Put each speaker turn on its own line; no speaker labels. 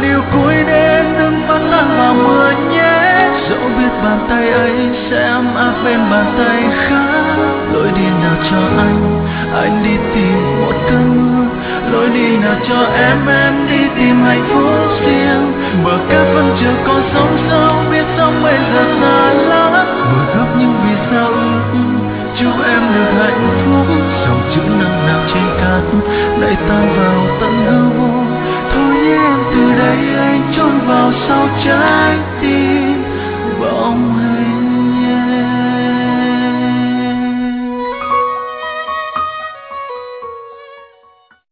điều cuối đến đừng mắt nắng vào mưa nhé. Dẫu biết bàn tay ấy sẽ ấm áp bên bàn tay khác. Lối đi nào cho anh đi tìm một cơn mưa. Lối đi nào cho em đi tìm hạnh phúc riêng. Bờ cát vẫn chưa còn sóng sâu, biết sóng bây giờ xa lắm. Vừa gấp những vì sao chúc em được hạnh phúc. Dòng chữ nặng nặc trên cát lại tan vào